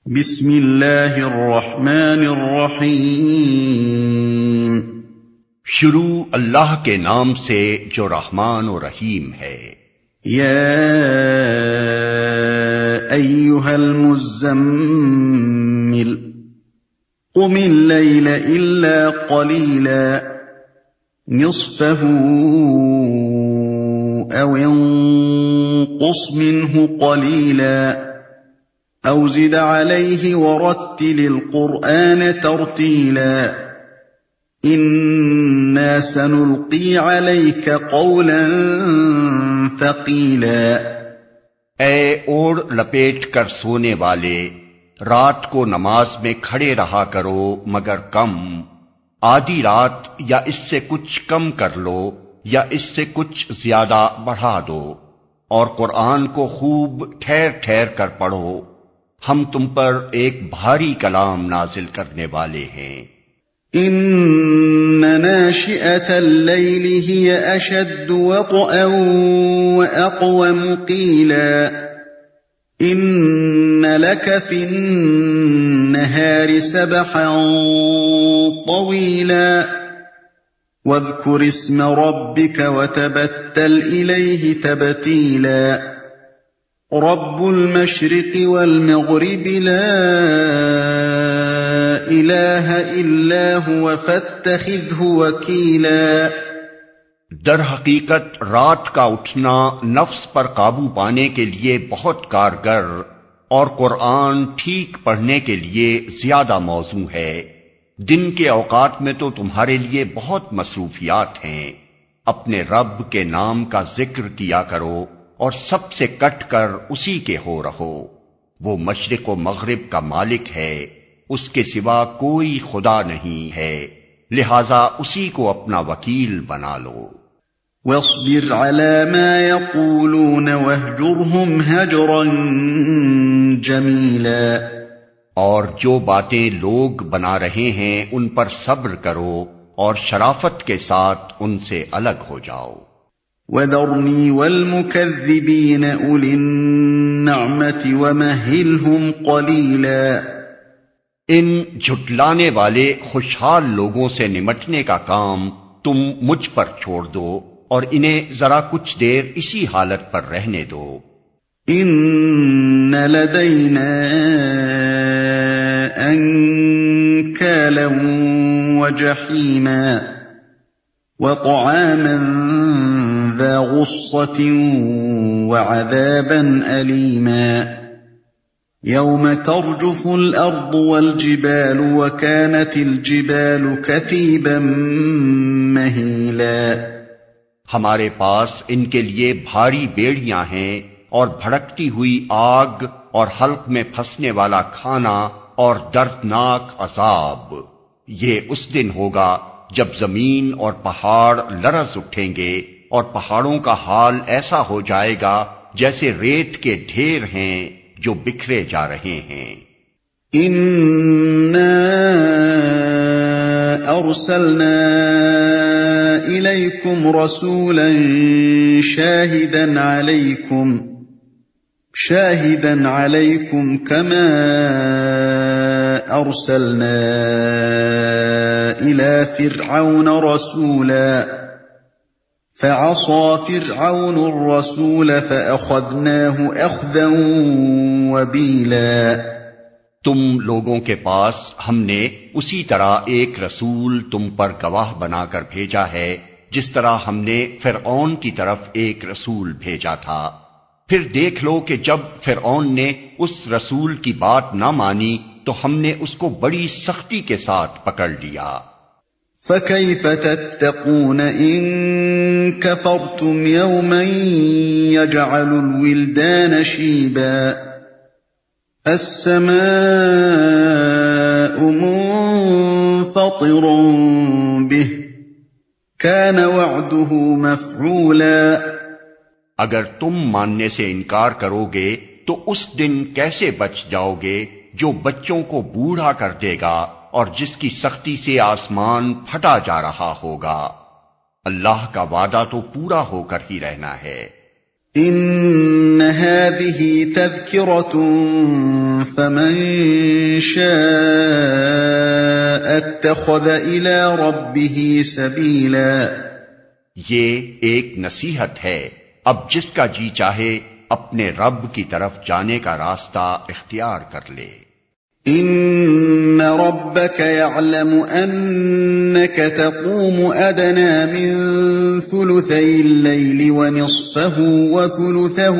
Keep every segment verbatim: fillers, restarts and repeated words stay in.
بسم اللہ الرحمن الرحیم۔ شروع اللہ کے نام سے جو رحمان و رحیم ہے۔ یا ایھا المزمل قم اللیل الا قلیلا نصفه او انقص منه قلیلا او زد علیہ ورتل القرآن ترتیلا انا سنلقی علیک قولا ثقیلا۔ اے اوڑھ لپیٹ کر سونے والے، رات کو نماز میں کھڑے رہا کرو مگر کم، آدھی رات یا اس سے کچھ کم کر لو یا اس سے کچھ زیادہ بڑھا دو، اور قرآن کو خوب ٹھہر ٹھہر کر پڑھو، ہم تم پر ایک بھاری کلام نازل کرنے والے ہیں۔ ان ناشئة اللیل ہی اشد وطئا واقوم قیلا ان لک فی النہار سبحا طویلا واذکر اسم ربک وتبتل الیہ تبتیلا رب المشرق والمغرب لا الہ الا هو فاتخذہ وکیلا۔ در حقیقت رات کا اٹھنا نفس پر قابو پانے کے لیے بہت کارگر اور قرآن ٹھیک پڑھنے کے لیے زیادہ موزوں ہے۔ دن کے اوقات میں تو تمہارے لیے بہت مصروفیات ہیں، اپنے رب کے نام کا ذکر کیا کرو اور سب سے کٹ کر اسی کے ہو رہو۔ وہ مشرق و مغرب کا مالک ہے، اس کے سوا کوئی خدا نہیں ہے، لہذا اسی کو اپنا وکیل بنا لو۔ واصبر على ما يقولون واهجرهم هجرا جميلا۔ اور جو باتیں لوگ بنا رہے ہیں ان پر صبر کرو اور شرافت کے ساتھ ان سے الگ ہو جاؤ۔ وَذَرْنِي وَالْمُكَذِّبِينَ أُولِي النَّعْمَةِ وَمَهِّلْهُمْ قَلِيلًا۔ ان جھٹلانے والے خوشحال لوگوں سے نمٹنے کا کام تم مجھ پر چھوڑ دو اور انہیں ذرا کچھ دیر اسی حالت پر رہنے دو۔ ان لدینا انکالا وجحیما وطعاما ذا غصة وعذابا أليما يوم ترجف الأرض والجبال وكانت الجبال كثيبا مهيلا۔ ہمارے پاس ان کے لیے بھاری بیڑیاں ہیں اور بھڑکتی ہوئی آگ اور حلق میں پھنسنے والا کھانا اور دردناک عذاب۔ یہ اس دن ہوگا جب زمین اور پہاڑ لرز اٹھیں گے اور پہاڑوں کا حال ایسا ہو جائے گا جیسے ریت کے ڈھیر ہیں جو بکھرے جا رہے ہیں۔ اِنَّا أَرْسَلْنَا إِلَيْكُمْ رَسُولًا شَاهِدًا عَلَيْكُمْ شَاهِدًا عَلَيْكُمْ كَمَا أَرْسَلْنَا إِلَى فِرْعَوْنَ رَسُولًا فَعَصَى فِرْعَوْنُ الرَّسُولَ فَأَخَذْنَاهُ أَخْذًا وَبِيلًا۔ تم لوگوں کے پاس ہم نے اسی طرح ایک رسول تم پر گواہ بنا کر بھیجا ہے جس طرح ہم نے فرعون کی طرف ایک رسول بھیجا تھا۔ پھر دیکھ لو کہ جب فرعون نے اس رسول کی بات نہ مانی تو ہم نے اس کو بڑی سختی کے ساتھ پکڑ لیا۔ فَكَيْفَ تَتَّقُونَ إِن كَفَرْتُمْ يَوْمًا يَجْعَلُ الْوِلْدَانَ شِيبًا السَّمَاءُ مُنفَطِرٌ بِهِ كَانَ وَعْدُهُ مَفْعُولًا۔ اگر تم ماننے سے انکار کرو گے تو اس دن کیسے بچ جاؤ گے جو بچوں کو بوڑھا کر دے گا اور جس کی سختی سے آسمان پھٹا جا رہا ہوگا۔ اللہ کا وعدہ تو پورا ہو کر ہی رہنا ہے۔ إن هذه تذكرة فمن شاء اتخذ إلى ربه سبيلا. یہ ایک نصیحت ہے، اب جس کا جی چاہے اپنے رب کی طرف جانے کا راستہ اختیار کر لے. ان ربك يعلم انك تقوم ادنى من ثلثي الليل ونصفه وثلثه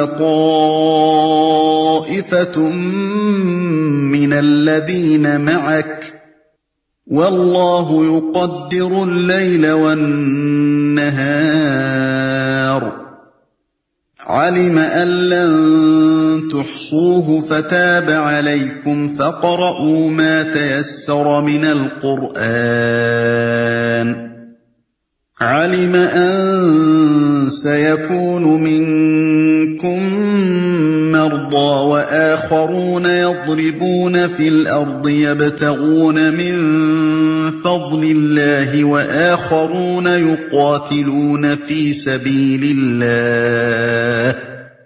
وطائفة من الذين معك والله يقدر الليل والنهار علم أن لن تحصوه فتاب عليكم فاقرؤوا ما تيسر من القرآن علم أن سيكون منكم مرضى وآخرون يضربون في الأرض يبتغون من فضل الله وآخرون يقاتلون في سبيل الله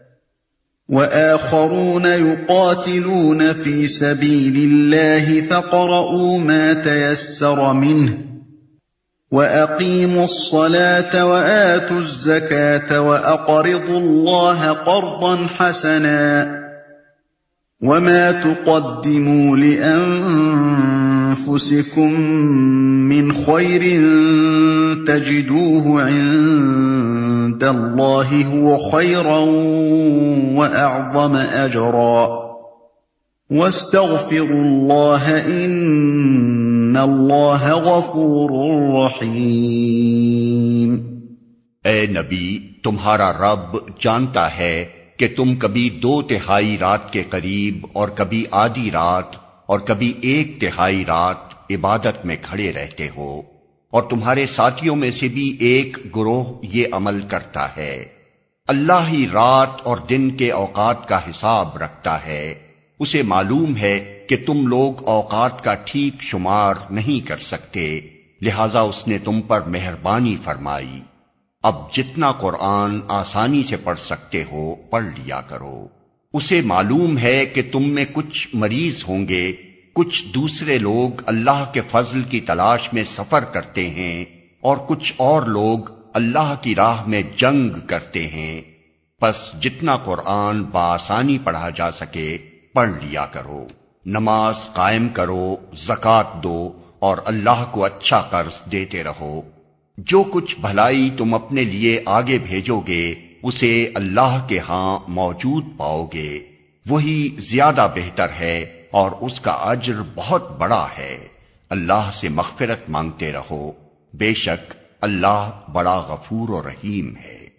وآخرون يقاتلون في سبيل الله فاقرؤوا ما تيسر منه وَأَقِيمُوا الصَّلَاةَ وَآتُوا الزَّكَاةَ وَأَقْرِضُوا اللَّهَ قَرْضًا حَسَنًا وَمَا تُقَدِّمُوا لِأَنفُسِكُم مِّنْ خَيْرٍ تَجِدُوهُ عِندَ اللَّهِ هُوَ خَيْرًا وَأَعْظَمَ أَجْرًا وَاسْتَغْفِرُوا اللَّهَ إِنَّ اللَّهَ غَفُورٌ رَّحِيمٌ. اے نبی، تمہارا رب جانتا ہے کہ تم کبھی دو تہائی رات کے قریب اور کبھی آدھی رات اور کبھی ایک تہائی رات عبادت میں کھڑے رہتے ہو، اور تمہارے ساتھیوں میں سے بھی ایک گروہ یہ عمل کرتا ہے. اللہ ہی رات اور دن کے اوقات کا حساب رکھتا ہے. اسے معلوم ہے کہ تم لوگ اوقات کا ٹھیک شمار نہیں کر سکتے، لہذا اس نے تم پر مہربانی فرمائی. اب جتنا قرآن آسانی سے پڑھ سکتے ہو پڑھ لیا کرو. اسے معلوم ہے کہ تم میں کچھ مریض ہوں گے، کچھ دوسرے لوگ اللہ کے فضل کی تلاش میں سفر کرتے ہیں، اور کچھ اور لوگ اللہ کی راہ میں جنگ کرتے ہیں. پس جتنا قرآن بآسانی پڑھا جا سکے پڑھ لیا کرو. نماز قائم کرو، زکوٰۃ دو، اور اللہ کو اچھا قرض دیتے رہو. جو کچھ بھلائی تم اپنے لیے آگے بھیجو گے اسے اللہ کے ہاں موجود پاؤ گے. وہی زیادہ بہتر ہے اور اس کا اجر بہت بڑا ہے. اللہ سے مغفرت مانگتے رہو، بے شک اللہ بڑا غفور و رحیم ہے.